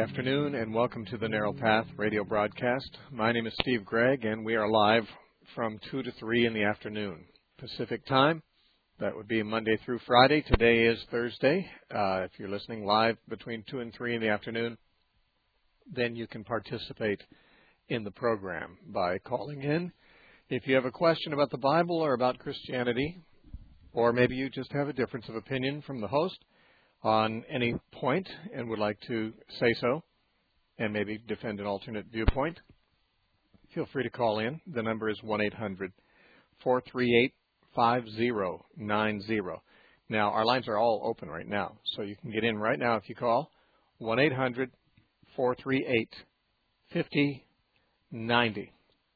afternoon, and welcome to the Narrow Path radio broadcast. My name is Steve Gregg, and we are live from 2 to 3 in the afternoon Pacific time. That would be Monday through Friday. Today is Thursday. If you're listening live between 2 and 3 in the afternoon, then you can participate in the program by calling in. If you have a question about the Bible or about Christianity, or maybe you just have a difference of opinion from the host on any point and would like to say so and maybe defend an alternate viewpoint, feel free to call in. The number is 1-800-438-5090. Now, our lines are all open right now, so you can get in right now if you call 1-800-438-5090.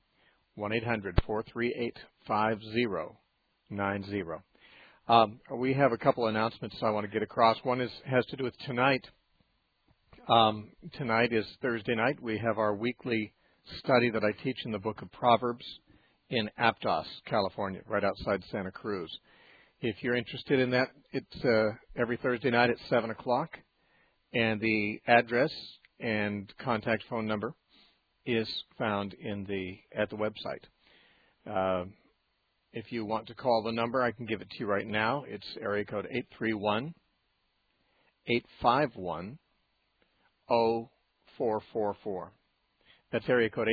1-800-438-5090. We have a couple announcements I want to get across. One has to do with tonight. Tonight is Thursday night. We have our weekly study that I teach in the book of Proverbs in Aptos, California, right outside Santa Cruz. If you're interested in that, it's every Thursday night at 7 o'clock, and the address and contact phone number is found at the website. If you want to call the number, I can give it to you right now. It's area code 831-851-0444. That's area code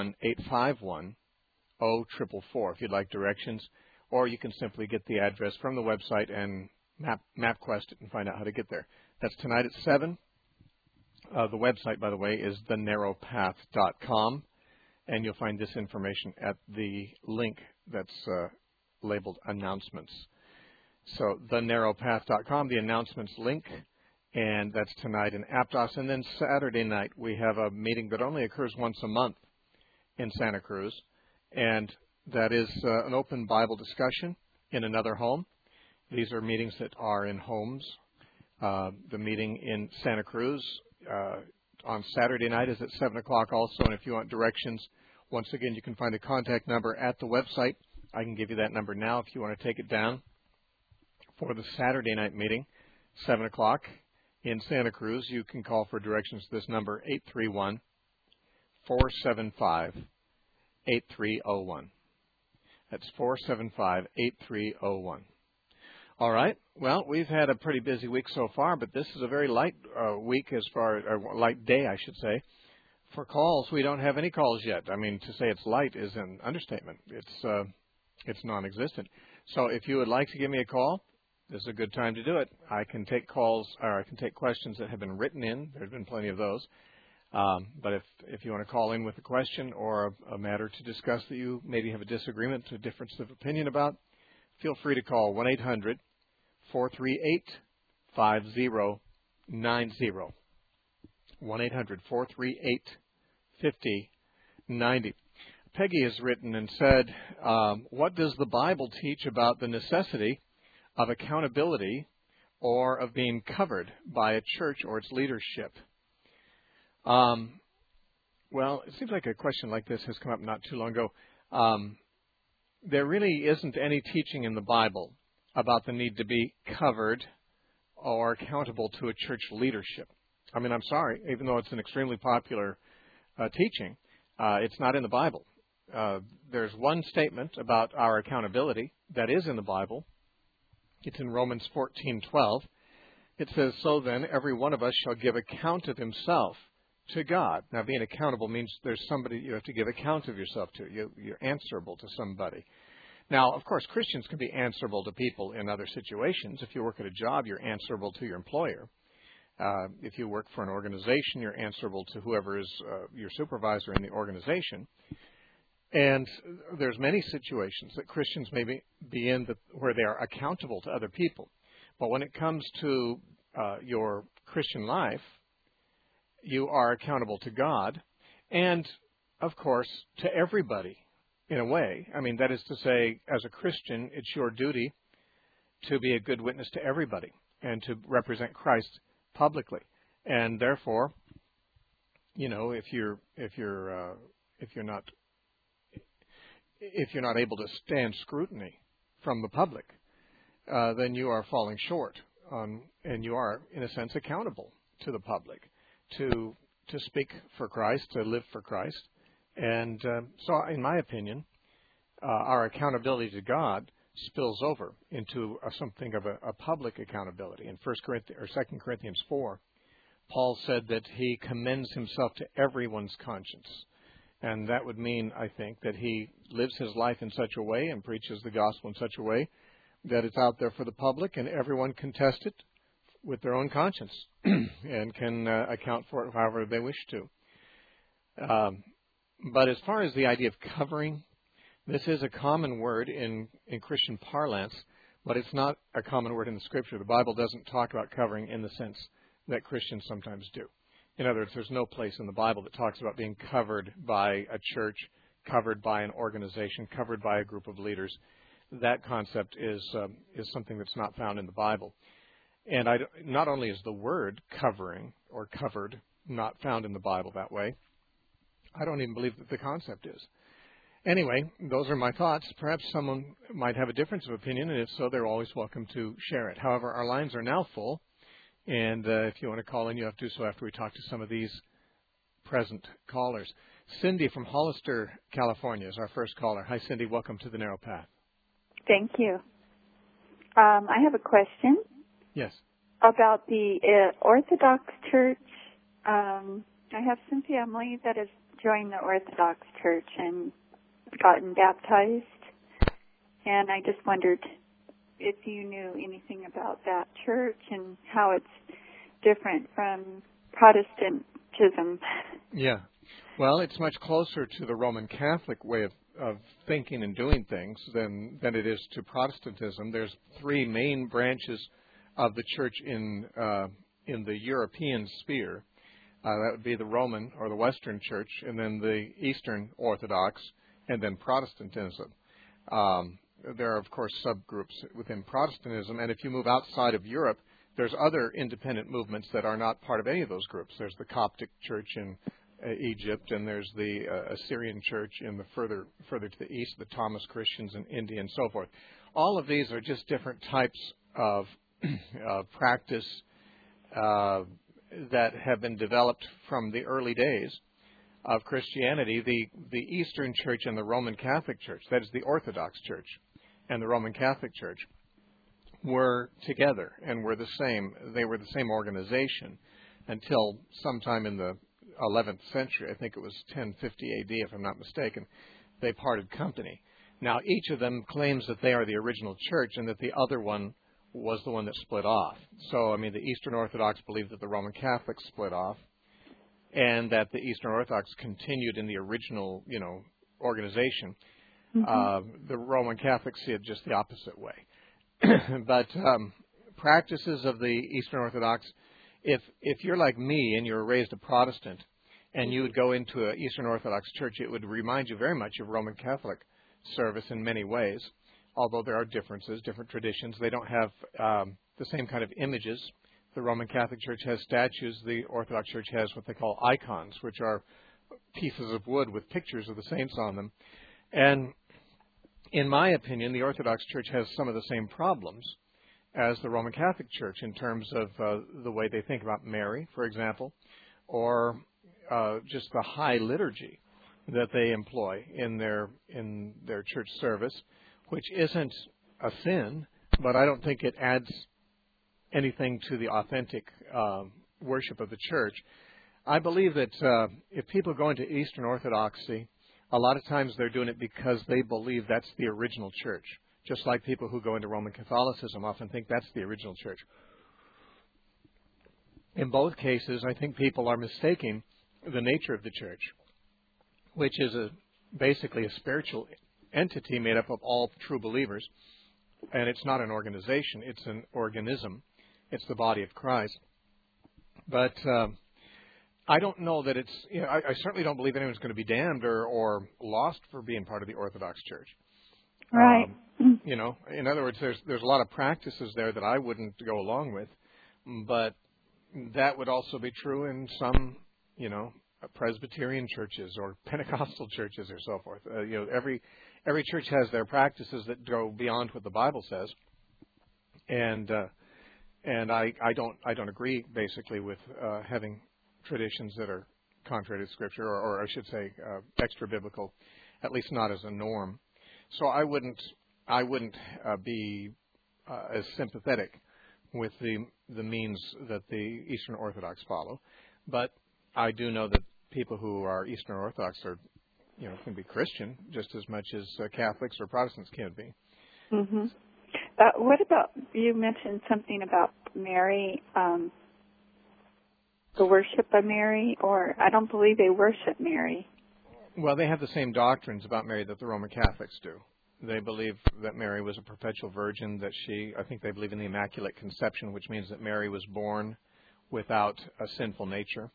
831-851-0444 if you'd like directions, or you can simply get the address from the website and MapQuest it and find out how to get there. That's tonight at 7. The website, by the way, is thenarrowpath.com, and you'll find this information at the link that's labeled announcements. So thenarrowpath.com, the announcements link, and that's tonight in Aptos. And then Saturday night we have a meeting that only occurs once a month in Santa Cruz, and that is an open Bible discussion in another home. These are meetings that are in homes. The meeting in Santa Cruz on Saturday night is at 7 o'clock also, and if you want directions, once again, you can find the contact number at the website. I can give you that number now if you want to take it down. For the Saturday night meeting, 7 o'clock in Santa Cruz, you can call for directions to this number, 831-475-8301. That's 475-8301. All right. Well, we've had a pretty busy week so far, but this is a very light week or light day, I should say. For calls, we don't have any calls yet. I mean, to say it's light is an understatement. It's non-existent. So if you would like to give me a call, this is a good time to do it. I can take calls, or I can take questions that have been written in. There's been plenty of those. But if you want to call in with a question or a matter to discuss that you maybe have a disagreement, a difference of opinion about, feel free to call 1-800-438-5090. 1-800-438-5090. Peggy has written and said, what does the Bible teach about the necessity of accountability or of being covered by a church or its leadership? Well, it seems like a question like this has come up not too long ago. There really isn't any teaching in the Bible about the need to be covered or accountable to a church leadership. I mean, I'm sorry, even though it's an extremely popular teaching, it's not in the Bible. There's one statement about our accountability that is in the Bible. It's in Romans 14:12. It says, "So then, every one of us shall give account of himself to God." Now, being accountable means there's somebody you have to give account of yourself to. You're answerable to somebody. Now, of course, Christians can be answerable to people in other situations. If you work at a job, you're answerable to your employer. If you work for an organization, you're answerable to whoever is your supervisor in the organization. And there's many situations that Christians may be in where they are accountable to other people. But when it comes to your Christian life, you are accountable to God and, of course, to everybody in a way. I mean, that is to say, as a Christian, it's your duty to be a good witness to everybody and to represent Christ publicly. And therefore, you know, if you're not able to stand scrutiny from the public, then you are falling short, and you are, in a sense, accountable to the public. to speak for Christ, to live for Christ. And so, in my opinion, our accountability to God spills over into something of a public accountability. In 2 Corinthians 4, Paul said that he commends himself to everyone's conscience. And that would mean, I think, that he lives his life in such a way and preaches the gospel in such a way that it's out there for the public and everyone can test it with their own conscience and can account for it however they wish to. But as far as the idea of covering, this is a common word in Christian parlance, but it's not a common word in the Scripture. The Bible doesn't talk about covering in the sense that Christians sometimes do. In other words, there's no place in the Bible that talks about being covered by a church, covered by an organization, covered by a group of leaders. That concept is something that's not found in the Bible. And not only is the word covering or covered not found in the Bible that way, I don't even believe that the concept is. Anyway, those are my thoughts. Perhaps someone might have a difference of opinion, and if so, they're always welcome to share it. However, our lines are now full, and if you want to call in, you have to do so after we talk to some of these present callers. Cindy from Hollister, California is our first caller. Hi, Cindy. Welcome to the Narrow Path. Thank you. I have a question. Yes. About the Orthodox Church. I have some family that has joined the Orthodox Church and gotten baptized, and I just wondered if you knew anything about that church and how it's different from Protestantism. Yeah. Well, it's much closer to the Roman Catholic way of thinking and doing things than it is to Protestantism. There's three main branches of the church in the European sphere. That would be the Roman or the Western Church, and then the Eastern Orthodox, and then Protestantism. There are, of course, subgroups within Protestantism, and if you move outside of Europe, there's other independent movements that are not part of any of those groups. There's the Coptic Church in Egypt, and there's the Assyrian Church in the further to the east, the Thomas Christians in India, and so forth. All of these are just different types of practice that have been developed from the early days of Christianity. The Eastern Church and the Roman Catholic Church, that is the Orthodox Church and the Roman Catholic Church, were together and were the same. They were the same organization until sometime in the 11th century. I think it was 1050 AD, if I'm not mistaken. They parted company. Now, each of them claims that they are the original church and that the other one was the one that split off. So, I mean, the Eastern Orthodox believe that the Roman Catholics split off and that the Eastern Orthodox continued in the original, organization. Mm-hmm. The Roman Catholics see it just the opposite way. But practices of the Eastern Orthodox, if you're like me and you're raised a Protestant and you would go into an Eastern Orthodox church, it would remind you very much of Roman Catholic service in many ways. Although there are differences, different traditions, they don't have the same kind of images. The Roman Catholic Church has statues. The Orthodox Church has what they call icons, which are pieces of wood with pictures of the saints on them. And in my opinion, the Orthodox Church has some of the same problems as the Roman Catholic Church in terms of the way they think about Mary, for example, or just the high liturgy that they employ in their church service, which isn't a sin, but I don't think it adds anything to the authentic worship of the church. I believe that if people go into Eastern Orthodoxy, a lot of times they're doing it because they believe that's the original church, just like people who go into Roman Catholicism often think that's the original church. In both cases, I think people are mistaking the nature of the church, which is basically a spiritual entity made up of all true believers. And it's not an organization, it's an organism. It's the body of Christ. But I don't know that it's, I certainly don't believe anyone's going to be damned or lost for being part of the Orthodox Church. Right. In other words, there's a lot of practices there that I wouldn't go along with, but that would also be true in some, Presbyterian churches or Pentecostal churches or so forth. Every church has their practices that go beyond what the Bible says, and I don't agree basically with having traditions that are contrary to Scripture, or I should say extra biblical, at least not as a norm. So I wouldn't be as sympathetic with the means that the Eastern Orthodox follow, but I do know that people who are Eastern Orthodox can be Christian just as much as Catholics or Protestants can be. Mm-hmm. What about, you mentioned something about Mary, the worship of Mary, or I don't believe they worship Mary. Well, they have the same doctrines about Mary that the Roman Catholics do. They believe that Mary was a perpetual virgin, I think they believe in the Immaculate Conception, which means that Mary was born without a sinful nature.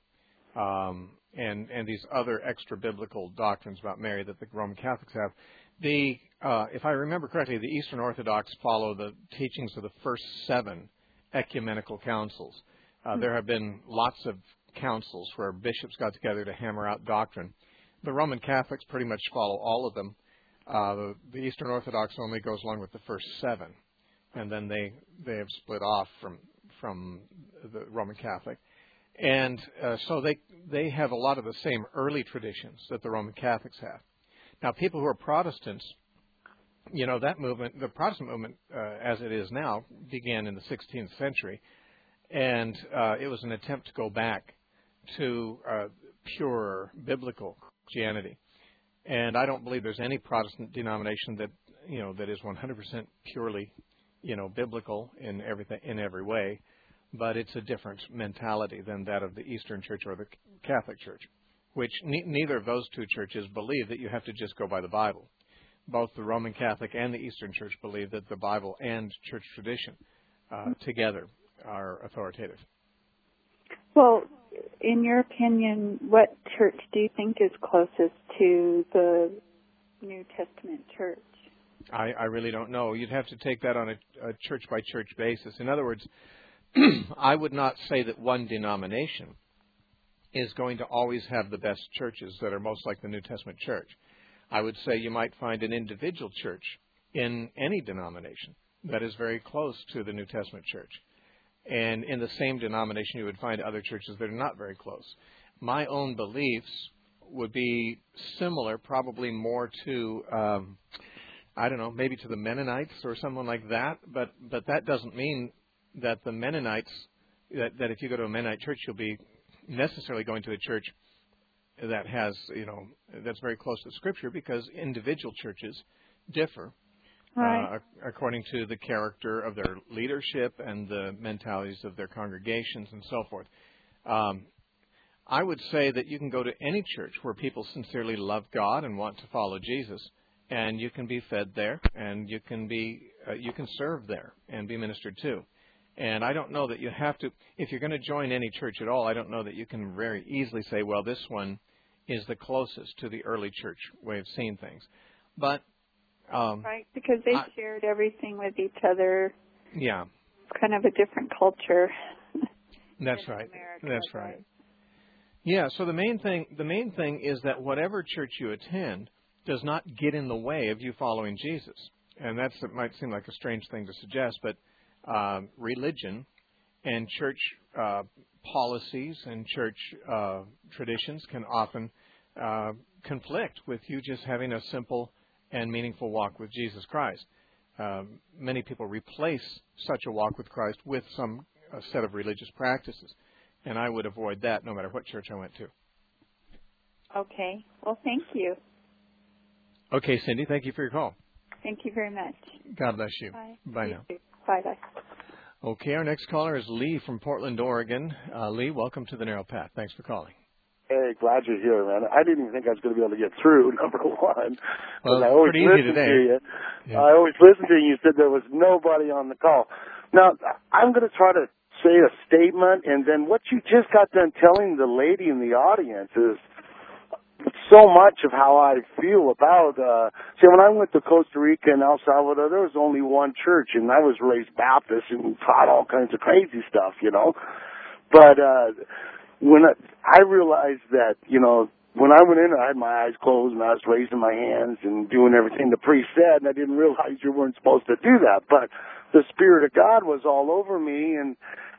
And these other extra biblical doctrines about Mary that the Roman Catholics have. If I remember correctly, the Eastern Orthodox follow the teachings of the first 7 ecumenical councils. There have been lots of councils where bishops got together to hammer out doctrine. The Roman Catholics pretty much follow all of them. The Eastern Orthodox only goes along with the first 7, and then they have split off from the Roman Catholic. And so they have a lot of the same early traditions that the Roman Catholics have. Now, people who are Protestants, that movement, the Protestant movement, as it is now, began in the 16th century, and it was an attempt to go back to pure biblical Christianity. And I don't believe there's any Protestant denomination that is 100% purely, biblical in every way. But it's a different mentality than that of the Eastern Church or the Catholic Church, which neither of those two churches believe that you have to just go by the Bible. Both the Roman Catholic and the Eastern Church believe that the Bible and church tradition together are authoritative. Well, in your opinion, what church do you think is closest to the New Testament church? I really don't know. You'd have to take that on a church-by-church basis. In other words, I would not say that one denomination is going to always have the best churches that are most like the New Testament church. I would say you might find an individual church in any denomination that is very close to the New Testament church. And in the same denomination, you would find other churches that are not very close. My own beliefs would be similar, probably more to, maybe to the Mennonites or someone like that. But that doesn't mean that the Mennonites, that if you go to a Mennonite church, you'll be necessarily going to a church that has, that's very close to Scripture, because individual churches differ. Right. According to the character of their leadership and the mentalities of their congregations and so forth. I would say that you can go to any church where people sincerely love God and want to follow Jesus, and you can be fed there, and you can serve there and be ministered to. And I don't know that you have to, if you're going to join any church at all, I don't know that you can very easily say, well, this one is the closest to the early church way of seeing things. But right, because they shared everything with each other. Yeah. It's kind of a different culture. That's right. That's right. Yeah, so the main thing is that whatever church you attend does not get in the way of you following Jesus. And it might seem like a strange thing to suggest, but religion and church policies and church traditions can often conflict with you just having a simple and meaningful walk with Jesus Christ. Many people replace such a walk with Christ with some set of religious practices, and I would avoid that no matter what church I went to. Okay. Well, thank you. Okay, Cindy, thank you for your call. Thank you very much. God bless you. Bye. Bye now. Bye-bye. Okay, our next caller is Lee from Portland, Oregon. Lee, welcome to the Narrow Path. Thanks for calling. Hey, glad you're here, man. I didn't even think I was going to be able to get through, number one. Well, I always pretty easy today. To you. Yeah. I always listened to you. You said there was nobody on the call. Now, I'm going to try to say a statement, and then what you just got done telling the lady in the audience is so much of how I feel about, when I went to Costa Rica and El Salvador, there was only one church, and I was raised Baptist and taught all kinds of crazy stuff, But when I realized that, when I went in, I had my eyes closed and I was raising my hands and doing everything the priest said, and I didn't realize you weren't supposed to do that. But the Spirit of God was all over me, and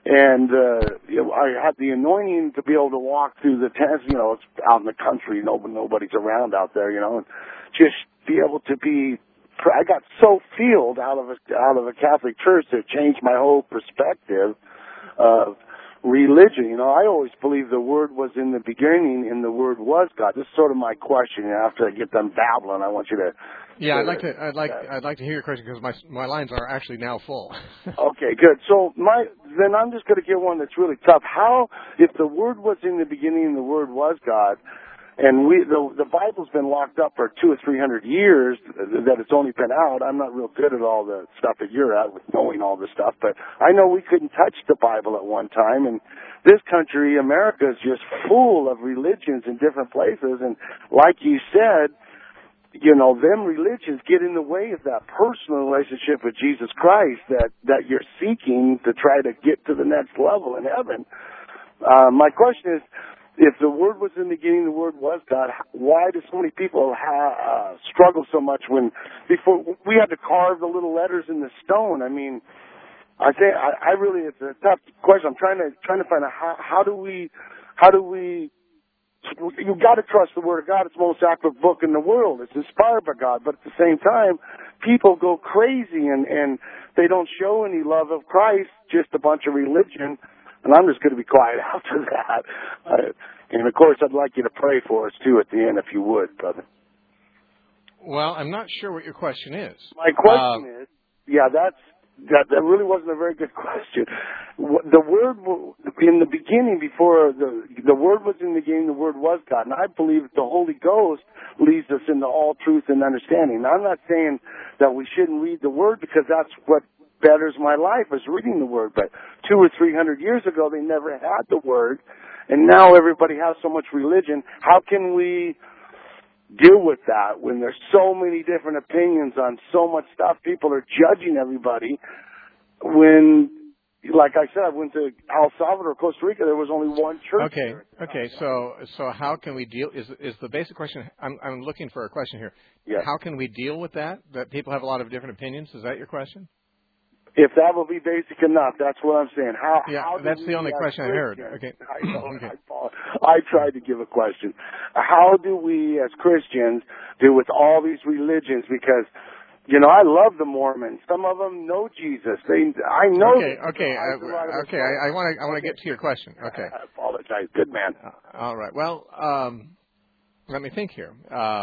I had the anointing to be able to walk through the tents. It's out in the country, nobody's around out there, and just be able to be. I got so filled out of a Catholic church that it changed my whole perspective of religion. I always believed the Word was in the beginning and the Word was God. This is sort of my question. After I get done babbling, I want you to. Yeah, I'd like to hear your question because my lines are actually now full. Okay, good. So then I'm just going to get one that's really tough. How, if the Word was in the beginning and the Word was God, and the Bible's been locked up for 200 or 300 years that it's only been out. I'm not real good at all the stuff that you're at with knowing all this stuff, but I know we couldn't touch the Bible at one time, and this country, America, is just full of religions in different places, and like you said, them religions get in the way of that personal relationship with Jesus Christ that you're seeking to try to get to the next level in heaven. My question is, if the Word was in the beginning, the Word was God, why do so many people struggle so much before we had to carve the little letters in the stone? I mean, I think I really, it's a tough question. I'm trying to find out how do we, you've got to trust the Word of God. It's the most accurate book in the world. It's inspired by God. But at the same time, people go crazy and they don't show any love of Christ, just a bunch of religion. And I'm just going to be quiet after that. And, of course, I'd like you to pray for us, too, at the end, if you would, brother. Well, I'm not sure what your question is. My question is, that really wasn't a very good question. The Word, in the beginning, before the Word was in the beginning, the Word was God. And I believe that the Holy Ghost leads us into all truth and understanding. Now, I'm not saying that we shouldn't read the Word because that's what betters my life is reading the Word. But 200 or 300 years ago, they never had the Word. And now everybody has so much religion. How can we deal with that when there's so many different opinions on so much stuff? People are judging everybody. When, like I said, I went to El Salvador, Costa Rica, there was only one church. Okay. So how can we deal? Is the basic question? I'm looking for a question here. Yes. How can we deal with that? That people have a lot of different opinions. Is that your question? If that will be basic enough, that's what I'm saying. How that's the only question I heard. Okay. I know. Okay. I tried to give a question. How do we, as Christians, deal with all these religions? Because, I love the Mormons. Some of them know Jesus. I know. Okay. I want to get to your question. Okay. I apologize. Good man. All right. Well, let me think here.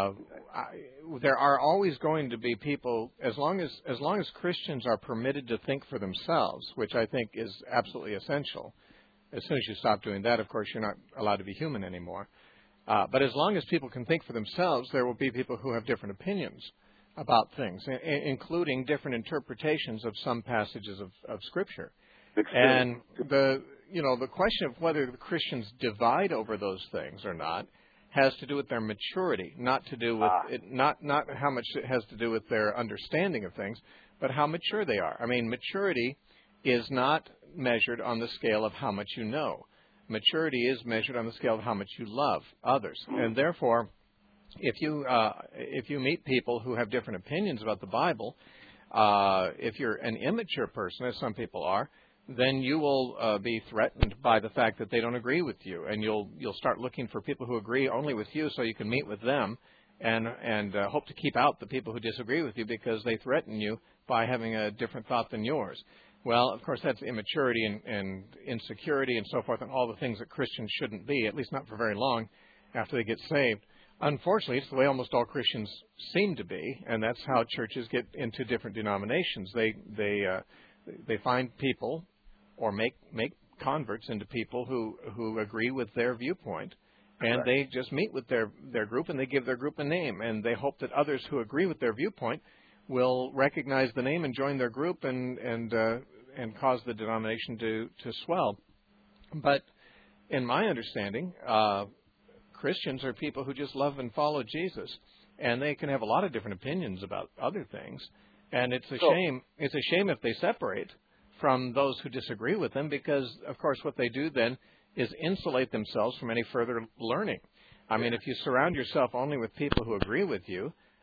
There are always going to be people, as long as Christians are permitted to think for themselves, which I think is absolutely essential. As soon as you stop doing that, of course, you're not allowed to be human anymore. But as long as people can think for themselves, there will be people who have different opinions about things, including different interpretations of some passages of Scripture. And the question of whether the Christians divide over those things or not has to do with their maturity, not to do with not how much it has to do with their understanding of things, but how mature they are. I mean, maturity is not measured on the scale of how much you know. Maturity is measured on the scale of how much you love others, and therefore, if you meet people who have different opinions about the Bible, if you're an immature person, as some people are, then you will be threatened by the fact that they don't agree with you, and you'll start looking for people who agree only with you, so you can meet with them, and hope to keep out the people who disagree with you because they threaten you by having a different thought than yours. Well, of course, that's immaturity and insecurity and so forth, and all the things that Christians shouldn't be, at least not for very long after they get saved. Unfortunately, it's the way almost all Christians seem to be, and that's how churches get into different denominations. They find people or make converts into people who agree with their viewpoint, and they just meet with their group, and they give their group a name, and they hope that others who agree with their viewpoint will recognize the name and join their group and cause the denomination to swell. But in my understanding, Christians are people who just love and follow Jesus, and they can have a lot of different opinions about other things, and it's a shame if they separate from those who disagree with them, because, of course, what they do then is insulate themselves from any further learning. I mean, if you surround yourself only with people who agree with you,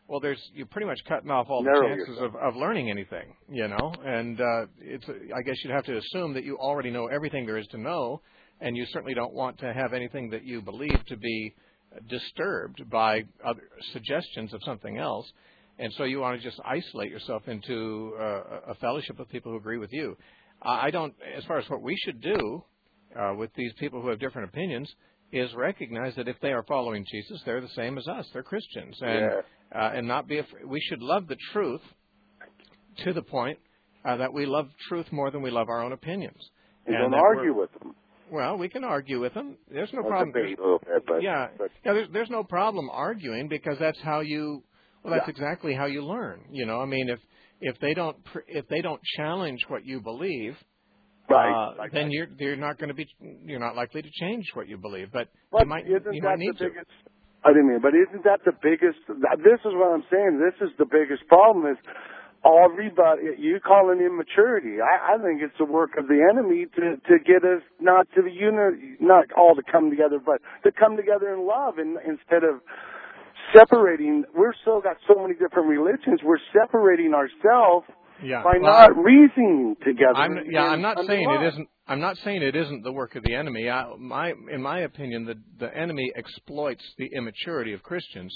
well, you're pretty much cutting off all the Narrow chances yourself. of learning anything, and I guess you'd have to assume that you already know everything there is to know, and you certainly don't want to have anything that you believe to be disturbed by other suggestions of something else, and so you want to just isolate yourself into a fellowship of people who agree with you. I don't, as far as what we should do with these people who have different opinions, is recognize that if they are following Jesus, they're the same as us. They're Christians, and not be afraid. We should love the truth to the point that we love truth more than we love our own opinions. And don't argue with them. Well, we can argue with them. There's no Well, problem. debate a little bit, but There's no problem arguing, because that's how you. Well, that's exactly how you learn. I mean, if they don't challenge what you believe. Right. Then you're not likely to change what you believe, but But you might need to. I didn't mean, but isn't that the biggest? This is what I'm saying. This is the biggest problem. Is everybody you call it immaturity? I think it's the work of the enemy to get us not all to come together, but to come together in love, and instead of separating. We're got so many different religions. We're separating ourselves. By not reasoning together. I'm not saying it isn't. I'm not saying it isn't the work of the enemy. In my opinion, the enemy exploits the immaturity of Christians,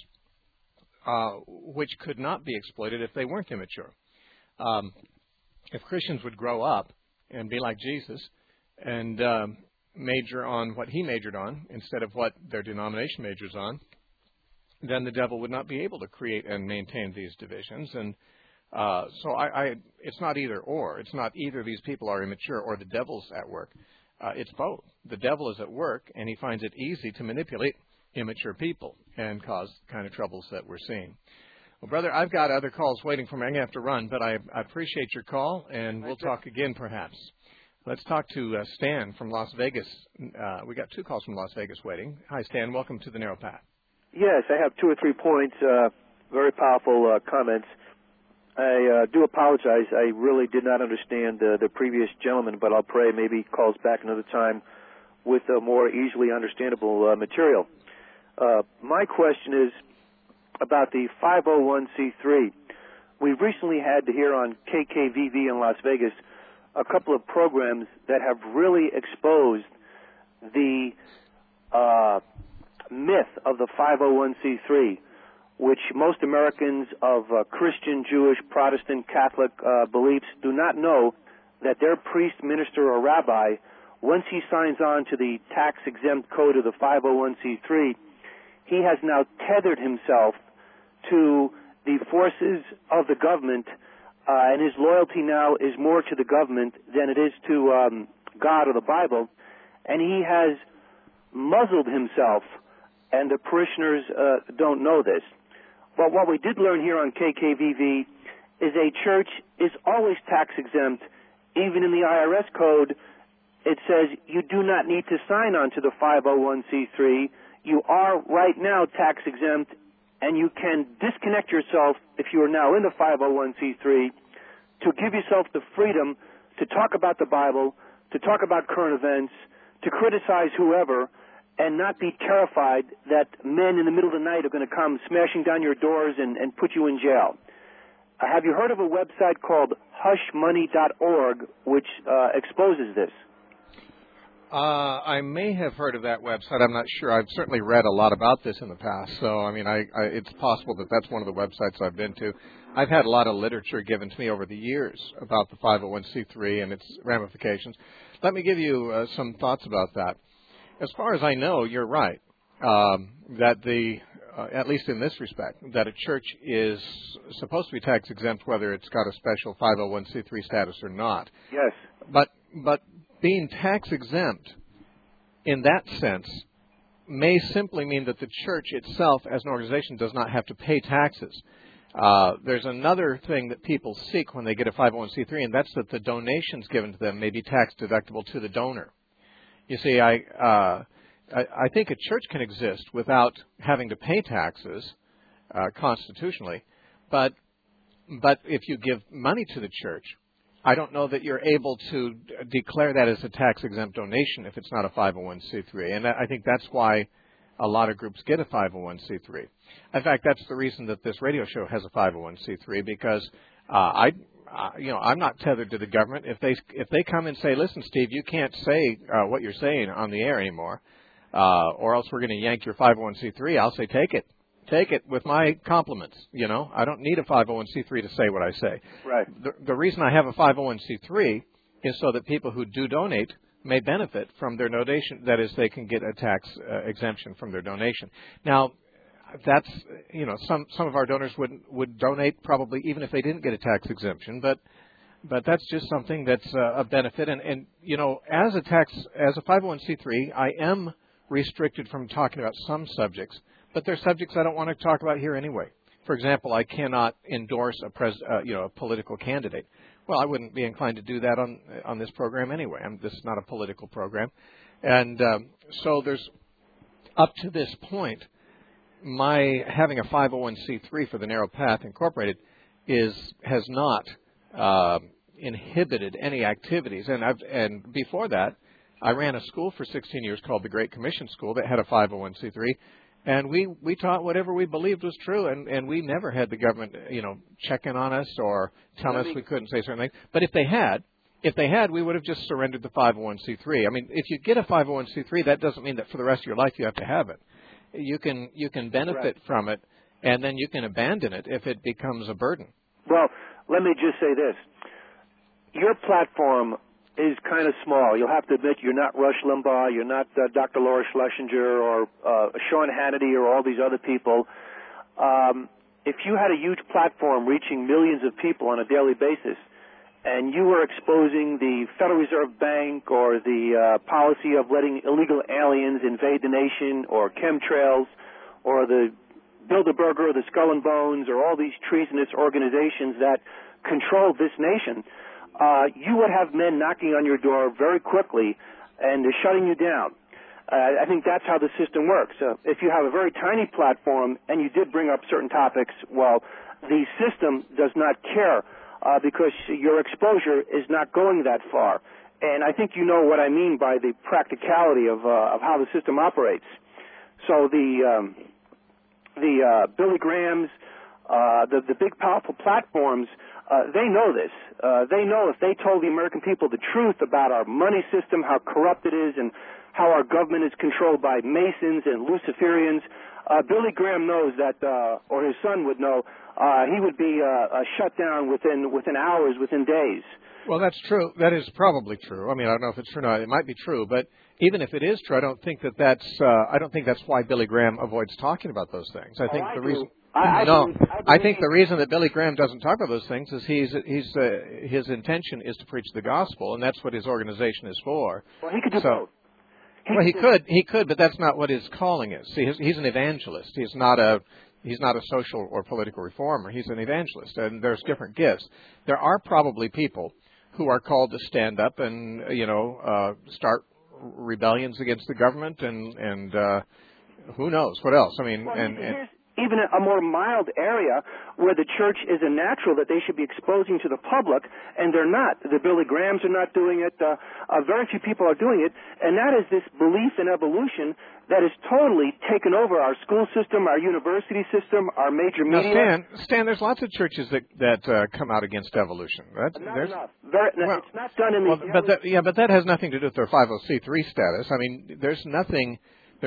which could not be exploited if they weren't immature. If Christians would grow up and be like Jesus and major on what he majored on instead of what their denomination majors on, then the devil would not be able to create and maintain these divisions. And so it's not either or. It's not either these people are immature or the devil's at work. It's both. The devil is at work, and he finds it easy to manipulate immature people and cause the kind of troubles that we're seeing. Well, brother, I've got other calls waiting for me. I'm going to have to run, but I appreciate your call, and we'll talk again perhaps. Let's talk to Stan from Las Vegas. We got 2 calls from Las Vegas waiting. Hi, Stan. Welcome to the Narrow Path. Yes, I have 2 or 3 points, very powerful comments. I do apologize. I really did not understand the previous gentleman, but I'll pray maybe he calls back another time with a more easily understandable material. My question is about the 501c3. We've recently had here on KKVV in Las Vegas a couple of programs that have really exposed the myth of the 501c3, which most Americans of Christian, Jewish, Protestant, Catholic beliefs do not know that their priest, minister, or rabbi, once he signs on to the tax-exempt code of the 501c3, he has now tethered himself to the forces of the government, and his loyalty now is more to the government than it is to God or the Bible, and he has muzzled himself, and the parishioners don't know this. But what we did learn here on KKVV is a church is always tax-exempt. Even in the IRS code, it says you do not need to sign on to the 501c3. You are right now tax-exempt, and you can disconnect yourself if you are now in the 501c3 to give yourself the freedom to talk about the Bible, to talk about current events, to criticize whoever, and not be terrified that men in the middle of the night are going to come smashing down your doors and put you in jail. Have you heard of a website called hushmoney.org, which exposes this? I may have heard of that website. I'm not sure. I've certainly read a lot about this in the past. So, I mean, it's possible that that's one of the websites I've been to. I've had a lot of literature given to me over the years about the 501c3 and its ramifications. Let me give you some thoughts about that. As far as I know, you're right, that at least in this respect, that a church is supposed to be tax exempt whether it's got a special 501c3 status or not. Yes. But being tax exempt in that sense may simply mean that the church itself as an organization does not have to pay taxes. There's another thing that people seek when they get a 501c3, and that's that the donations given to them may be tax deductible to the donor. You see, I think a church can exist without having to pay taxes constitutionally, but if you give money to the church, I don't know that you're able to declare that as a tax-exempt donation if it's not a 501c3, and I think that's why a lot of groups get a 501c3. In fact, that's the reason that this radio show has a 501c3, because I'm not tethered to the government. If they come and say, listen, Steve, you can't say what you're saying on the air anymore, or else we're going to yank your 501c3, I'll say, take it. Take it with my compliments. I don't need a 501c3 to say what I say. Right. The reason I have a 501c3 is so that people who do donate may benefit from their donation. That is, they can get a tax exemption from their donation. Now, that's, some of our donors would donate probably even if they didn't get a tax exemption, but that's just something that's a benefit. And as a 501c3, I am restricted from talking about some subjects, but there are subjects I don't want to talk about here anyway. For example, I cannot endorse a political candidate. Well, I wouldn't be inclined to do that on this program anyway. This is not a political program, and so there's up to this point, my having a 501c3 for the Narrow Path Incorporated has not inhibited any activities. And before that, I ran a school for 16 years called the Great Commission School that had a 501c3. And we taught whatever we believed was true, and we never had the government, checking on us or telling us we couldn't say certain things. But if they had, we would have just surrendered the 501c3. I mean, if you get a 501c3, that doesn't mean that for the rest of your life you have to have it. You can benefit from it, and then you can abandon it if it becomes a burden. Well, let me just say this: your platform is kind of small. You'll have to admit you're not Rush Limbaugh, you're not Dr. Laura Schlesinger or Sean Hannity or all these other people. If you had a huge platform reaching millions of people on a daily basis, and you were exposing the Federal Reserve Bank or the policy of letting illegal aliens invade the nation, or chemtrails, or the Bilderberger or the Skull and Bones, or all these treasonous organizations that control this nation, you would have men knocking on your door very quickly and shutting you down. I think that's how the system works. If you have a very tiny platform and you did bring up certain topics, well, the system does not care because your exposure is not going that far. And I think you know what I mean by the practicality of how the system operates. So the Billy Grahams, the big powerful platforms, they know this. They know if they told the American people the truth about our money system, how corrupt it is, and how our government is controlled by Masons and Luciferians, Billy Graham knows that, or his son would know, he would be shut down within hours, within days. Well, that's true. That is probably true. I mean, I don't know if it's true or not. It might be true, but even if it is true, I don't think that's why Billy Graham avoids talking about those things. I think I think the reason that Billy Graham doesn't talk about those things is his intention is to preach the gospel, and that's what his organization is for. Well, he could do both. He could, but that's not what his calling is. See, he's an evangelist. He's not a social or political reformer. He's an evangelist, and there's different gifts. There are probably people who are called to stand up and start rebellions against the government, and who knows what else. I mean, well, here's even a more mild area where the church is a natural that they should be exposing to the public, and they're not. The Billy Grahams are not doing it. Very few people are doing it, and that is this belief in evolution that has totally taken over our school system, our university system, our major media. Now, Stan, there's lots of churches that come out against evolution. Not enough. It's not done in the... But that has nothing to do with their 501c3 status. I mean, there's nothing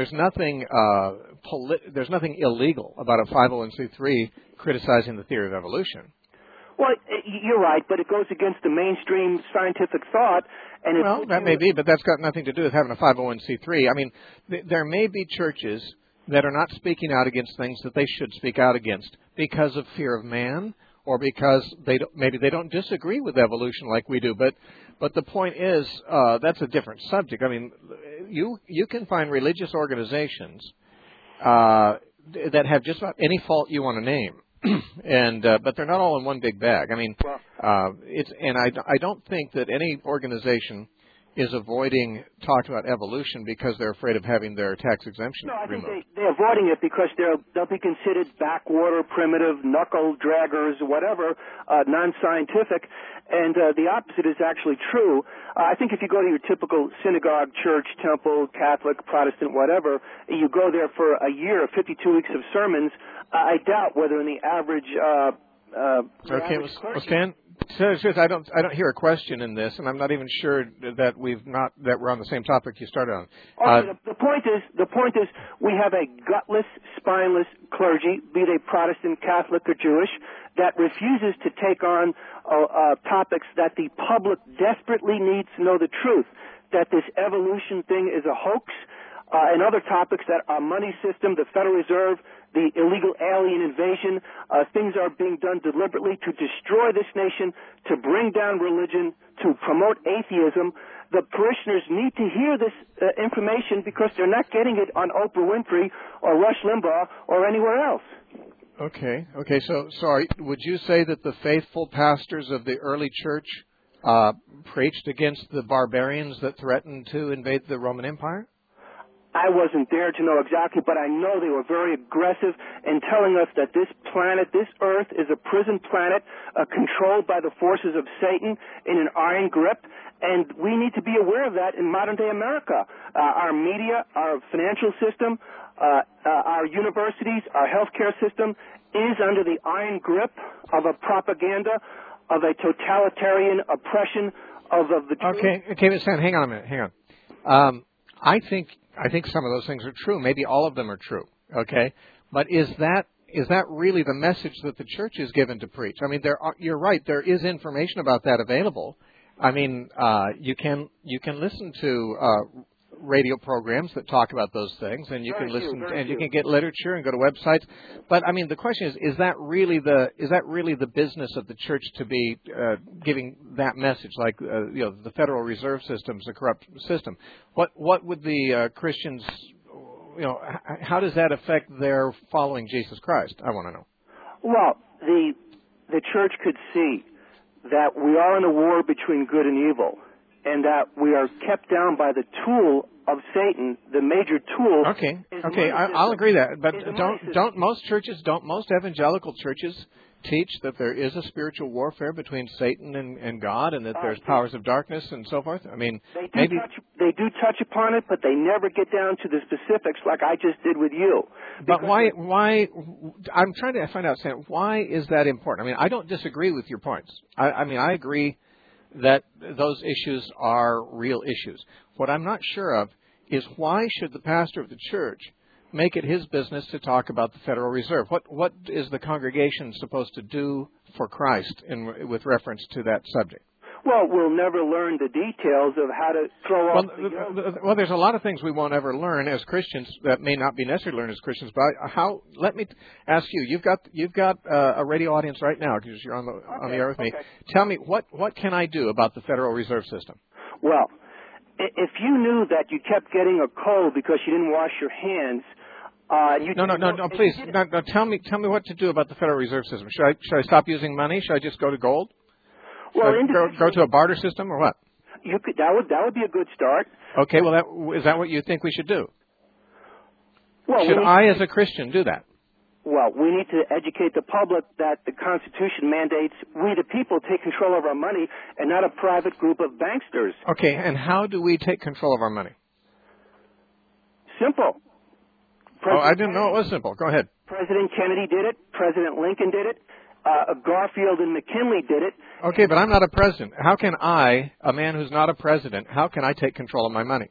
illegal about a 501c3 criticizing the theory of evolution. Well, you're right, but it goes against the mainstream scientific thought. And well, that may be, but that's got nothing to do with having a 501c3. I mean, there may be churches that are not speaking out against things that they should speak out against because of fear of man, or because maybe they don't disagree with evolution like we do. But the point is, that's a different subject. I mean, you can find religious organizations that have just about any fault you want to name. But they're not all in one big bag. I mean, I don't think that any organization is avoiding talking about evolution because they're afraid of having their tax exemption No, I removed. think they're avoiding it because they'll be considered backwater, primitive, knuckle draggers, whatever, non-scientific. And the opposite is actually true. I think if you go to your typical synagogue, church, temple, Catholic, Protestant, whatever, you go there for a year, 52 weeks of sermons, I doubt whether in the average Okay, well, Stan, to tell you the truth, I don't hear a question in this, and I'm not even sure that we're on the same topic you started on. The point is, we have a gutless, spineless clergy, be they Protestant, Catholic, or Jewish, that refuses to take on topics that the public desperately needs to know the truth. That this evolution thing is a hoax, and other topics that our money system, the Federal Reserve, the illegal alien invasion, things are being done deliberately to destroy this nation, to bring down religion, to promote atheism. The parishioners need to hear this information because they're not getting it on Oprah Winfrey or Rush Limbaugh or anywhere else. Okay. So, would you say that the faithful pastors of the early church preached against the barbarians that threatened to invade the Roman Empire? I wasn't there to know exactly, but I know they were very aggressive in telling us that this planet, this Earth, is a prison planet controlled by the forces of Satan in an iron grip, and we need to be aware of that in modern-day America. Our media, our financial system, our universities, our healthcare system is under the iron grip of a propaganda, of a totalitarian oppression of the truth. Okay, but Stan, hang on a minute. Hang on. I think some of those things are true. Maybe all of them are true. Okay, but is that really the message that the church is given to preach? I mean, you're right. There is information about that available. I mean, you can listen to radio programs that talk about those things, and you can listen and you can get literature and go to websites. But I mean, the question is that really the business of the church to be giving that message? Like the Federal Reserve System is a corrupt system. What would the Christians, how does that affect their following Jesus Christ? I want to know. Well, the church could see that we are in a war between good and evil, and that we are kept down by the tool of Satan, the major tool. Okay, I'll agree that. But don't most evangelical churches teach that there is a spiritual warfare between Satan and God, and that there's powers of darkness and so forth? I mean, they do touch upon it, but they never get down to the specifics like I just did with you. But why? I'm trying to find out, Sam, why is that important? I mean, I don't disagree with your points. I mean, I agree that those issues are real issues. What I'm not sure of is why should the pastor of the church make it his business to talk about the Federal Reserve? What is the congregation supposed to do for Christ with reference to that subject? Well, we'll never learn the details of how to throw off the yoke. Well, there's a lot of things we won't ever learn as Christians that may not be necessary to learn as Christians. But let me ask you. You've got a radio audience right now because you're on the air with me. Tell me what can I do about the Federal Reserve System? Well, if you knew that you kept getting a cold because you didn't wash your hands. No, please. No, tell me what to do about the Federal Reserve System. Should I stop using money? Should I just go to gold? Well, go to a barter system or what? You could. That would be a good start. Okay. Well, is that what you think we should do? Well, should I, as a Christian, do that? Well, we need to educate the public that the Constitution mandates we, the people, take control of our money and not a private group of banksters. Okay. And how do we take control of our money? Simple. I didn't know it was simple. Go ahead. President Kennedy did it. President Lincoln did it. Garfield and McKinley did it. Okay, but I'm not a president. How can I, a man who's not a president, how can I take control of my money?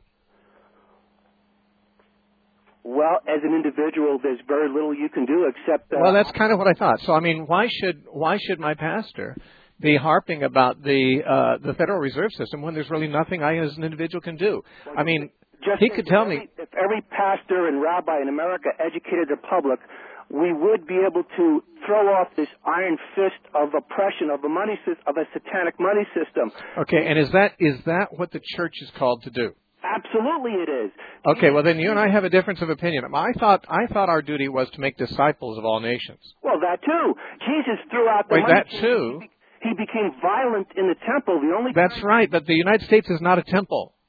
Well, as an individual, there's very little you can do except... Well, that's kind of what I thought. So, I mean, why should my pastor be harping about the Federal Reserve System when there's really nothing I as an individual can do? Well, I mean, he could tell me... If every pastor and rabbi in America educated the public, we would be able to throw off this iron fist of oppression of a satanic money system. Okay, and is that what the church is called to do? Absolutely, it is. Okay, well then you and I have a difference of opinion. I thought our duty was to make disciples of all nations. Well, that too. Jesus threw out the money. That too. He became violent in the temple. That's right, but the United States is not a temple.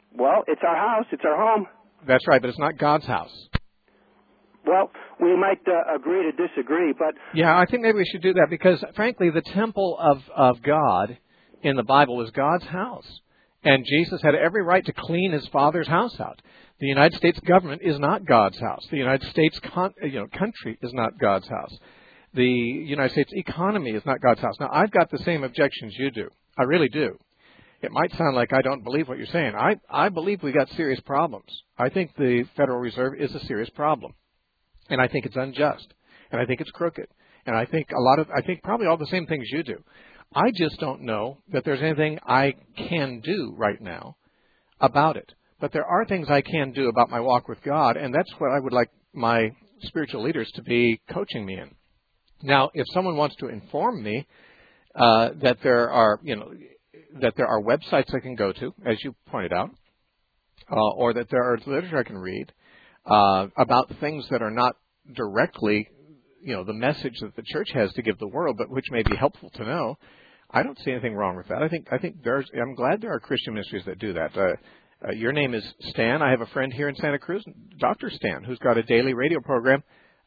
Well, it's our house. It's our home. That's right, but it's not God's house. Well, we might agree to disagree, but... Yeah, I think maybe we should do that because, frankly, the temple of God in the Bible is God's house. And Jesus had every right to clean his Father's house out. The United States government is not God's house. The United States country is not God's house. The United States economy is not God's house. Now, I've got the same objections you do. I really do. It might sound like I don't believe what you're saying. I believe we got serious problems. I think the Federal Reserve is a serious problem. And I think it's unjust. And I think it's crooked. And I think probably all the same things you do. I just don't know that there's anything I can do right now about it. But there are things I can do about my walk with God, and that's what I would like my spiritual leaders to be coaching me in. Now, if someone wants to inform me that there are websites I can go to, as you pointed out, or that there are literature I can read about things that are not directly, the message that the church has to give the world, but which may be helpful to know, I don't see anything wrong with that. I think I'm glad there are Christian ministries that do that. Your name is Stan. I have a friend here in Santa Cruz, Dr. Stan, who's got a daily radio program.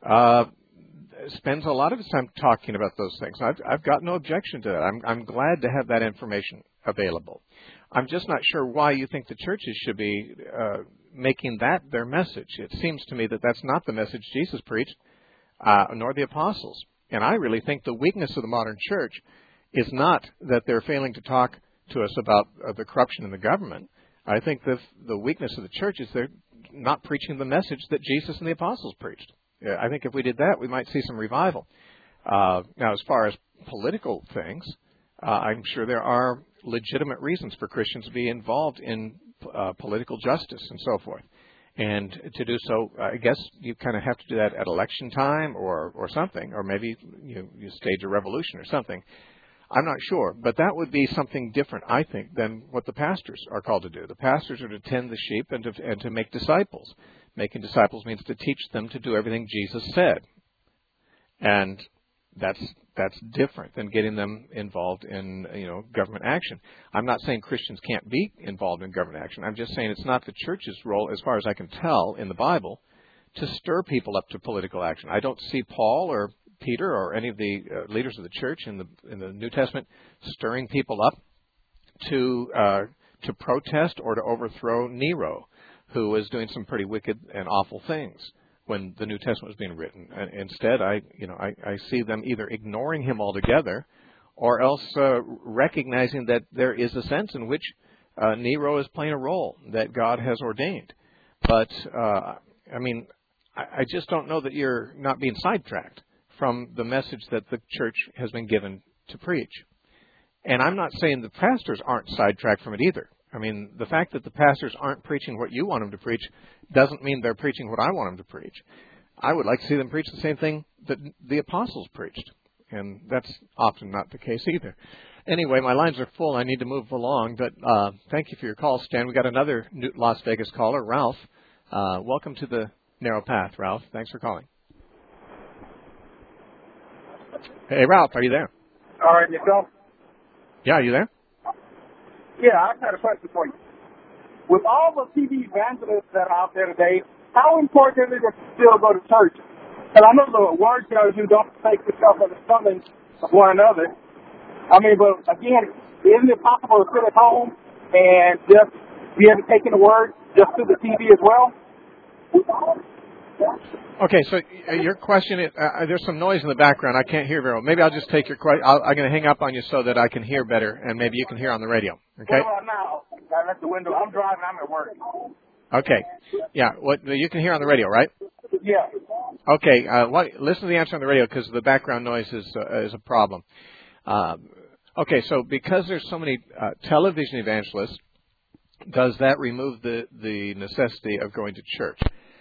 Spends a lot of his time talking about those things. I've got no objection to that. I'm glad to have that information available. I'm just not sure why you think the churches should be making that their message. It seems to me that that's not the message Jesus preached, nor the apostles. And I really think the weakness of the modern church is not that they're failing to talk to us about the corruption in the government. I think the weakness of the church is they're not preaching the message that Jesus and the apostles preached. I think if we did that, we might see some revival. Now, as far as political things, I'm sure there are legitimate reasons for Christians to be involved in political justice and so forth. And to do so, I guess you kind of have to do that at election time or something, or maybe you stage a revolution or something. I'm not sure, but that would be something different, I think, than what the pastors are called to do. The pastors are to tend the sheep and to make disciples. Making disciples means to teach them to do everything Jesus said, and that's different than getting them involved in government action. I'm not saying Christians can't be involved in government action. I'm just saying it's not the church's role, as far as I can tell in the Bible, to stir people up to political action. I don't see Paul or Peter or any of the leaders of the church in the New Testament stirring people up to protest or to overthrow Nero, who was doing some pretty wicked and awful things when the New Testament was being written. And instead, I see them either ignoring him altogether, or else recognizing that there is a sense in which Nero is playing a role that God has ordained. But I just don't know that you're not being sidetracked from the message that the church has been given to preach. And I'm not saying the pastors aren't sidetracked from it either. I mean, the fact that the pastors aren't preaching what you want them to preach doesn't mean they're preaching what I want them to preach. I would like to see them preach the same thing that the apostles preached, and that's often not the case either. Anyway, my lines are full. I need to move along, but thank you for your call, Stan. We got another Las Vegas caller, Ralph. Welcome to the Narrow Path, Ralph. Thanks for calling. Hey, Ralph, are you there? All right, yourself? Yeah, are you there? Yeah, I've got a question for you. With all the TV evangelists that are out there today, how important is it to still go to church? And I know the word tells you don't take yourself as a stomach of one another. But again, isn't it possible to sit at home and just be able to take in the word just through the TV as well? Okay, so your question is, there's some noise in the background. I can't hear very well. Maybe I'll just take your question. I'm going to hang up on you so that I can hear better, and maybe you can hear on the radio. Okay? Well, now, I left the window. I'm driving. I'm at work. Okay. Yeah, you can hear on the radio, right? Yeah. Okay, listen to the answer on the radio because the background noise is a problem. Okay, so because there's so many television evangelists, does that remove the necessity of going to church?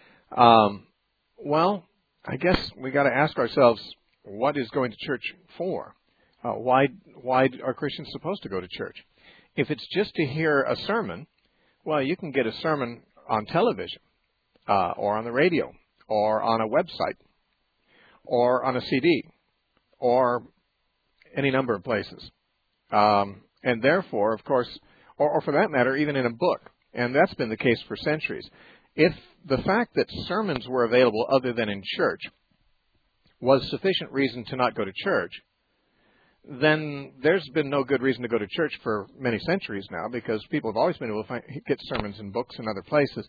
Well, I guess we got to ask ourselves, what is going to church for? Why are Christians supposed to go to church? If it's just to hear a sermon, well, you can get a sermon on television, or on the radio, or on a website, or on a CD, or any number of places. And therefore, of course, or for that matter, even in a book. And that's been the case for centuries. If the fact that sermons were available other than in church was sufficient reason to not go to church, then there's been no good reason to go to church for many centuries now, because people have always been able to get sermons in books and other places.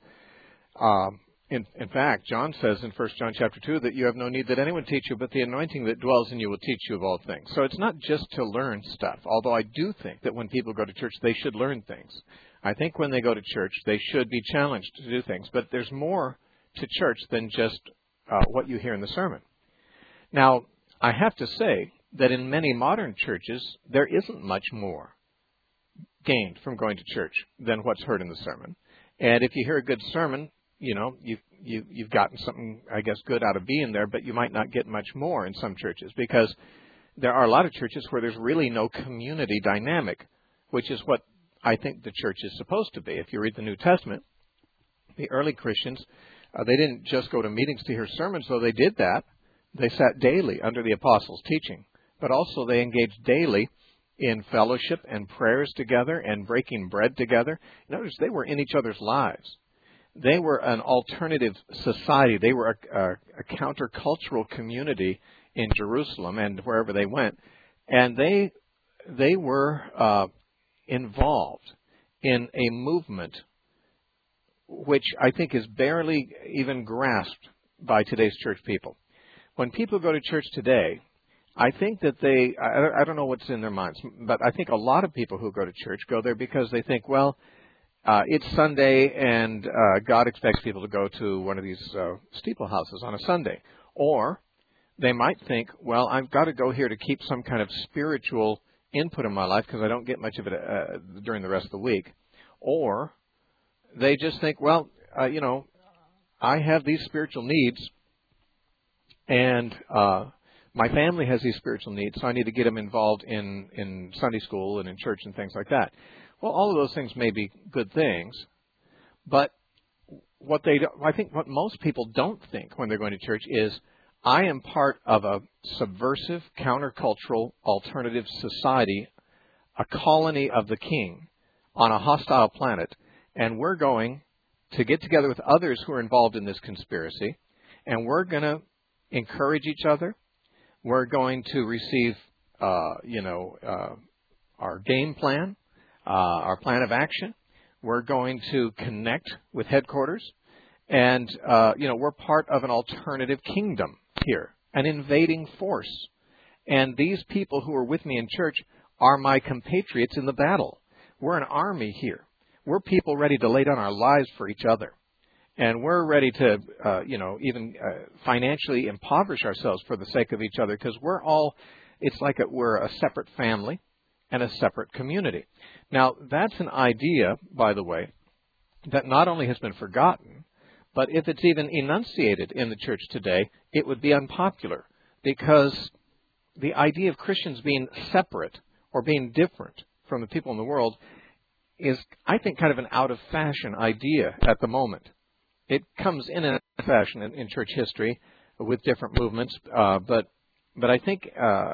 In fact, John says in 1 John chapter 2 that you have no need that anyone teach you, but the anointing that dwells in you will teach you of all things. So it's not just to learn stuff, although I do think that when people go to church, they should learn things. I think when they go to church, they should be challenged to do things. But there's more to church than just what you hear in the sermon. Now, I have to say that in many modern churches, there isn't much more gained from going to church than what's heard in the sermon. And if you hear a good sermon, you know, you've gotten something, I guess, good out of being there, but you might not get much more in some churches, because there are a lot of churches where there's really no community dynamic, which is what I think the church is supposed to be. If you read the New Testament, the early Christians, they didn't just go to meetings to hear sermons, though they did that. They sat daily under the apostles' teaching, but also they engaged daily in fellowship and prayers together and breaking bread together. In other words, they were in each other's lives. They were an alternative society. They were a countercultural community in Jerusalem and wherever they went. And they were involved in a movement which I think is barely even grasped by today's church people. When people go to church today, I think that I don't know what's in their minds, but I think a lot of people who go to church go there because they think, well, it's Sunday and God expects people to go to one of these steeple houses on a Sunday. Or they might think, well, I've got to go here to keep some kind of spiritual input in my life because I don't get much of it during the rest of the week. Or they just think, well, I have these spiritual needs and my family has these spiritual needs, so I need to get them involved in Sunday school and in church and things like that. Well, all of those things may be good things, but I think what most people don't think when they're going to church is, I am part of a subversive, countercultural, alternative society, a colony of the king on a hostile planet, and we're going to get together with others who are involved in this conspiracy, and we're going to encourage each other. We're going to receive, our game plan, our plan of action. We're going to connect with headquarters. And, we're part of an alternative kingdom here, an invading force. And these people who are with me in church are my compatriots in the battle. We're an army here. We're people ready to lay down our lives for each other. And we're ready to, even financially impoverish ourselves for the sake of each other, because it's like we're a separate family and a separate community. Now, that's an idea, by the way, that not only has been forgotten, but if it's even enunciated in the church today, it would be unpopular, because the idea of Christians being separate or being different from the people in the world is, I think, kind of an out-of-fashion idea at the moment. It comes in a fashion in church history with different movements, but I think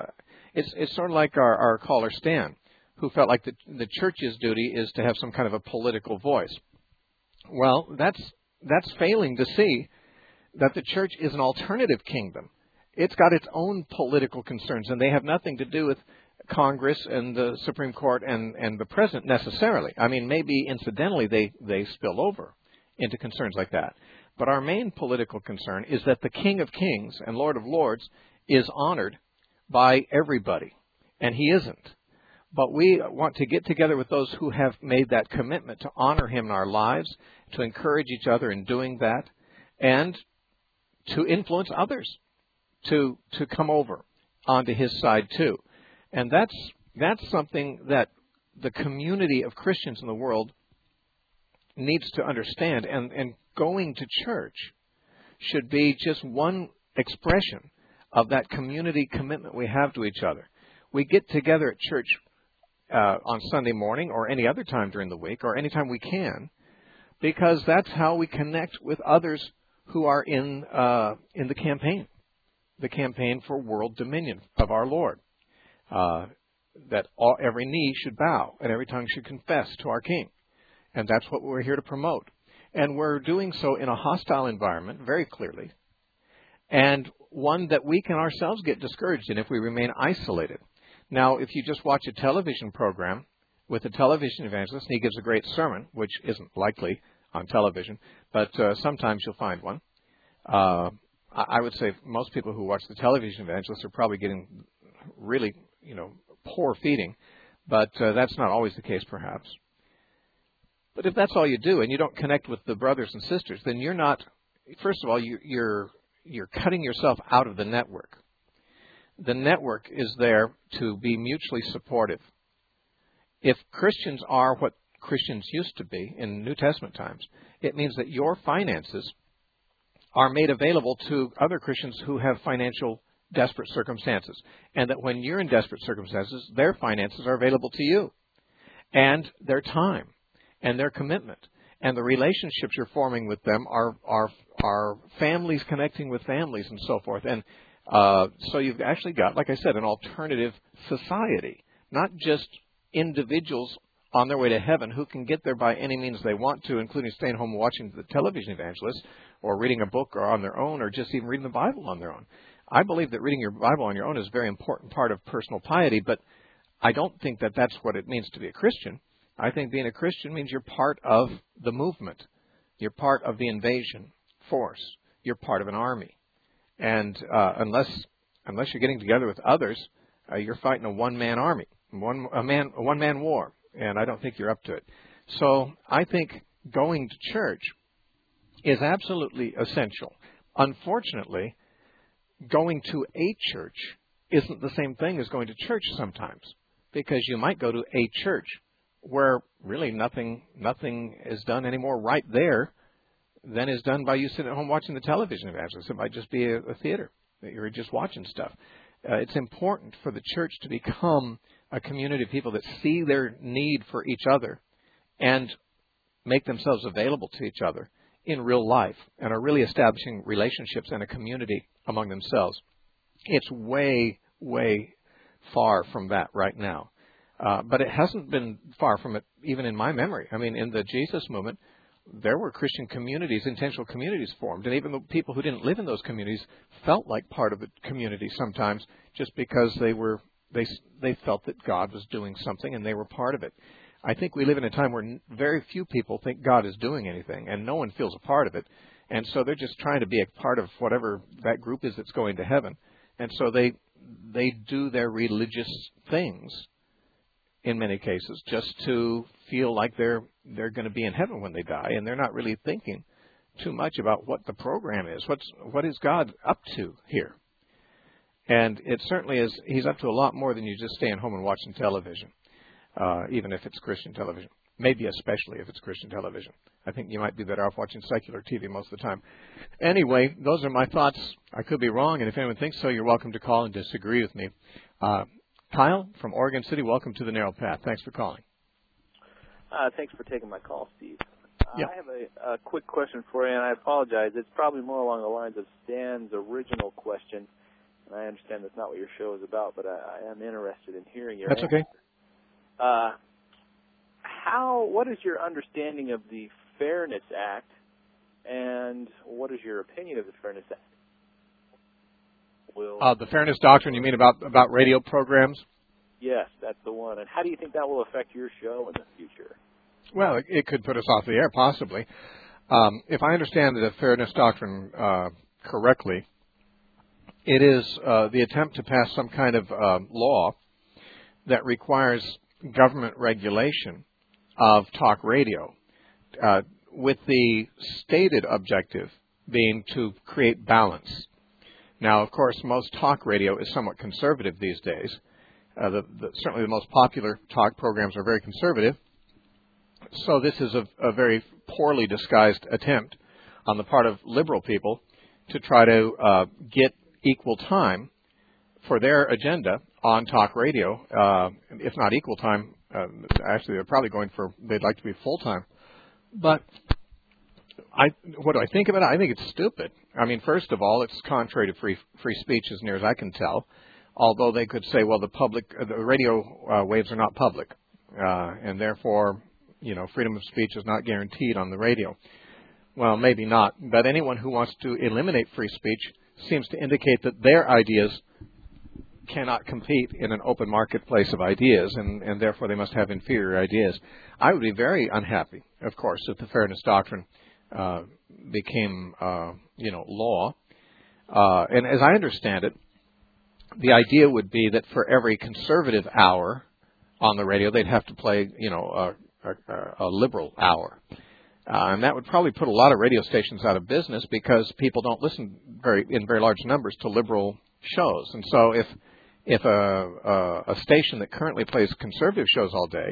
it's sort of like our caller Stan, who felt like the church's duty is to have some kind of a political voice. Well, that's failing to see that the church is an alternative kingdom. It's got its own political concerns, and they have nothing to do with Congress and the Supreme Court and the president necessarily. I mean, maybe incidentally they spill over into concerns like that. But our main political concern is that the King of Kings and Lord of Lords is honored by everybody, and he isn't. But we want to get together with those who have made that commitment to honor him in our lives, to encourage each other in doing that, and to influence others to come over onto his side too. And that's something that the community of Christians in the world needs to understand, and going to church should be just one expression of that community commitment we have to each other. We get together at church on Sunday morning or any other time during the week or any time we can, because that's how we connect with others who are in the campaign for world dominion of our Lord, that every knee should bow and every tongue should confess to our King. And that's what we're here to promote. And we're doing so in a hostile environment, very clearly, and one that we can ourselves get discouraged in if we remain isolated. Now, if you just watch a television program with a television evangelist, and he gives a great sermon, which isn't likely on television, but sometimes you'll find one. I would say most people who watch the television evangelists are probably getting really, poor feeding, but that's not always the case, perhaps. But if that's all you do and you don't connect with the brothers and sisters, then you're not. First of all, you're cutting yourself out of the network. The network is there to be mutually supportive. If Christians are what Christians used to be in New Testament times, it means that your finances are made available to other Christians who have financial desperate circumstances, and that when you're in desperate circumstances, their finances are available to you, and their time, and their commitment, and the relationships you're forming with them are families connecting with families and so forth. And so you've actually got, like I said, an alternative society, not just individuals on their way to heaven who can get there by any means they want to, including staying home and watching the television evangelist, or reading a book or on their own, or just even reading the Bible on their own. I believe that reading your Bible on your own is a very important part of personal piety, but I don't think that that's what it means to be a Christian. I think being a Christian means you're part of the movement. You're part of the invasion force. You're part of an army. And unless you're getting together with others, you're fighting a one-man army, a one-man war, and I don't think you're up to it. So I think going to church is absolutely essential. Unfortunately, going to a church isn't the same thing as going to church sometimes, because you might go to a church where really nothing is done anymore right there than is done by you sitting at home watching the television evangelist. It might just be a theater that you're just watching stuff. It's important for the church to become a community of people that see their need for each other and make themselves available to each other in real life and are really establishing relationships and a community among themselves. It's way, way far from that right now. But it hasn't been far from it even in my memory. I mean, in the Jesus movement, there were Christian communities, intentional communities formed. And even the people who didn't live in those communities felt like part of the community sometimes just because they felt that God was doing something and they were part of it. I think we live in a time where very few people think God is doing anything and no one feels a part of it. And so they're just trying to be a part of whatever that group is that's going to heaven. And so they do their religious things in many cases just to feel like they're going to be in heaven when they die, and they're not really thinking too much about what the program is. What is God up to here? And it certainly is. He's up to a lot more than you just staying home and watching television, even if it's Christian television. Maybe especially if it's Christian television. I think you might be better off watching secular TV most of the time. Anyway, those are my thoughts. I could be wrong, and if anyone thinks so, you're welcome to call and disagree with me. Kyle from Oregon City, welcome to the Narrow Path. Thanks for calling. Thanks for taking my call, Steve. Yeah. I have a quick question for you, and I apologize. It's probably more along the lines of Stan's original question, and I understand that's not what your show is about, but I am interested in hearing your answer. That's okay. What is your understanding of the Fairness Act, and what is your opinion of the Fairness Act? The Fairness Doctrine, you mean about radio programs? Yes, that's the one. And how do you think that will affect your show in the future? Well, it could put us off the air, possibly. If I understand the Fairness Doctrine correctly, it is the attempt to pass some kind of law that requires government regulation of talk radio, with the stated objective being to create balance. Now, of course, most talk radio is somewhat conservative these days. Certainly the most popular talk programs are very conservative. So this is a very poorly disguised attempt on the part of liberal people to try to get equal time for their agenda on talk radio. If not equal time, actually they're probably they'd like to be full time. But what do I think about it? I think it's stupid. I mean, first of all, it's contrary to free speech as near as I can tell. Although they could say, well, the radio waves are not public, and therefore freedom of speech is not guaranteed on the radio. Well, maybe not, but anyone who wants to eliminate free speech seems to indicate that their ideas cannot compete in an open marketplace of ideas, and therefore they must have inferior ideas. I would be very unhappy, of course, if the fairness doctrine became, law. And as I understand it, the idea would be that for every conservative hour on the radio, they'd have to play, a liberal hour. And that would probably put a lot of radio stations out of business because people don't listen in very large numbers to liberal shows. And so if a station that currently plays conservative shows all day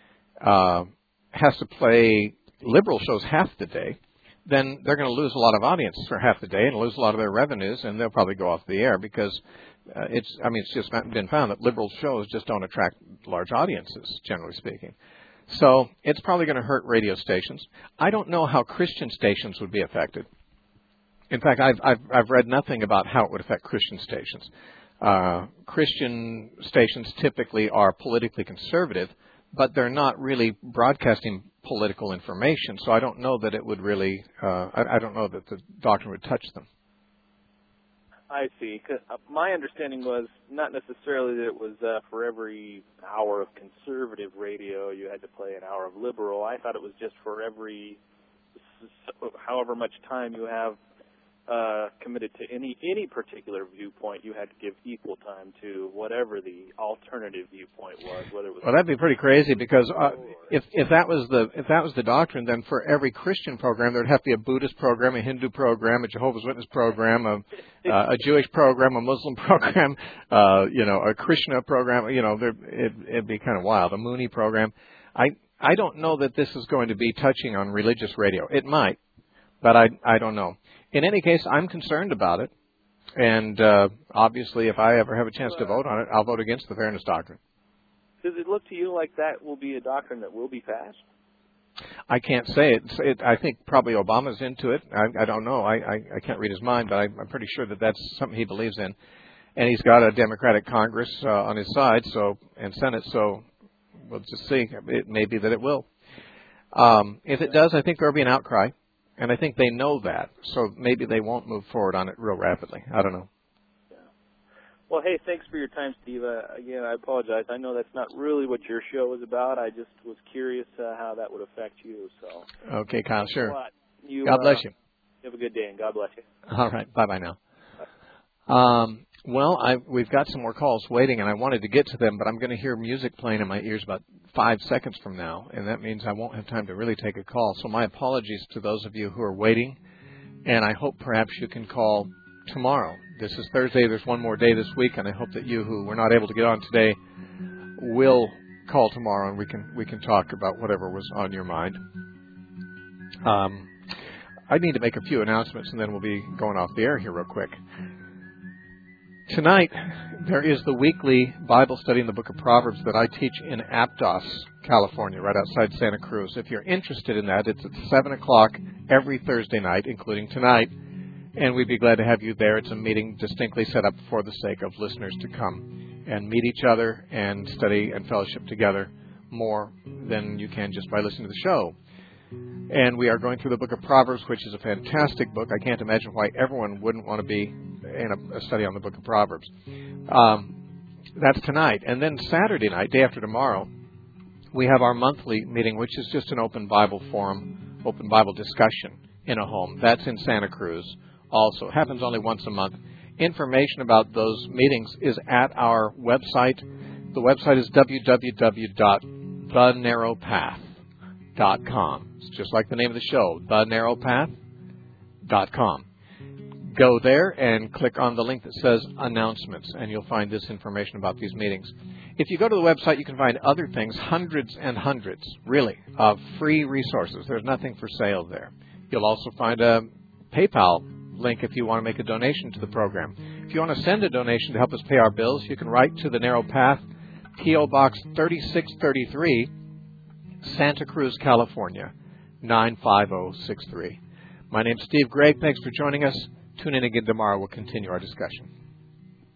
has to play liberal shows half the day, then they're going to lose a lot of audience for half the day and lose a lot of their revenues, and they'll probably go off the air because it's just been found that liberal shows just don't attract large audiences, generally speaking. So it's probably going to hurt radio stations. I don't know how Christian stations would be affected. In fact, I've read nothing about how it would affect Christian stations. Christian stations typically are politically conservative, but they're not really broadcasting political information. So I don't know that it would really. I don't know that the doctrine would touch them. I see. 'Cause my understanding was not necessarily that it was for every hour of conservative radio you had to play an hour of liberal. I thought it was just for every however much time you have committed to any particular viewpoint, you had to give equal time to whatever the alternative viewpoint was. Whether it was that'd be pretty crazy because if that was the doctrine, then for every Christian program there'd have to be a Buddhist program, a Hindu program, a Jehovah's Witness program, a Jewish program, a Muslim program, a Krishna program. It'd be kind of wild. A Mooney program. I don't know that this is going to be touching on religious radio. It might, but I don't know. In any case, I'm concerned about it, and obviously if I ever have a chance to vote on it, I'll vote against the fairness doctrine. Does it look to you like that will be a doctrine that will be passed? I can't say it. I think probably Obama's into it. I don't know. I can't read his mind, but I'm pretty sure that that's something he believes in. And he's got a Democratic Congress on his side, and Senate, so we'll just see. It may be that it will. If it does, I think there will be an outcry. And I think they know that, so maybe they won't move forward on it real rapidly. I don't know. Yeah. Well, hey, thanks for your time, Steve. Again, I apologize. I know that's not really what your show is about. I just was curious how that would affect you. So. Okay, Kyle, sure. God bless you. Have a good day, and God bless you. All right. Bye-bye now. Bye. We've got some more calls waiting, and I wanted to get to them, but I'm going to hear music playing in my ears about 5 seconds from now, and that means I won't have time to really take a call. So my apologies to those of you who are waiting, and I hope perhaps you can call tomorrow. This is Thursday. There's one more day this week, and I hope that you who were not able to get on today will call tomorrow, and we can talk about whatever was on your mind. I need to make a few announcements, and then we'll be going off the air here real quick. Tonight, there is the weekly Bible study in the book of Proverbs that I teach in Aptos, California, right outside Santa Cruz. If you're interested in that, it's at 7 o'clock every Thursday night, including tonight, and we'd be glad to have you there. It's a meeting distinctly set up for the sake of listeners to come and meet each other and study and fellowship together more than you can just by listening to the show. And we are going through the book of Proverbs, which is a fantastic book. I can't imagine why everyone wouldn't want to be in a study on the book of Proverbs. That's tonight. And then Saturday night, day after tomorrow, we have our monthly meeting, which is just an open Bible forum, open Bible discussion in a home. That's in Santa Cruz also. It happens only once a month. Information about those meetings is at our website. The website is www.thenarrowpath.com. It's just like the name of the show, thenarrowpath.com. Go there and click on the link that says Announcements, and you'll find this information about these meetings. If you go to the website, you can find other things, hundreds and hundreds, really, of free resources. There's nothing for sale there. You'll also find a PayPal link if you want to make a donation to the program. If you want to send a donation to help us pay our bills, you can write to The Narrow Path, P.O. Box 3633, Santa Cruz, California, 95063. My name's Steve Gregg. Thanks for joining us. Tune in again tomorrow. We'll continue our discussion.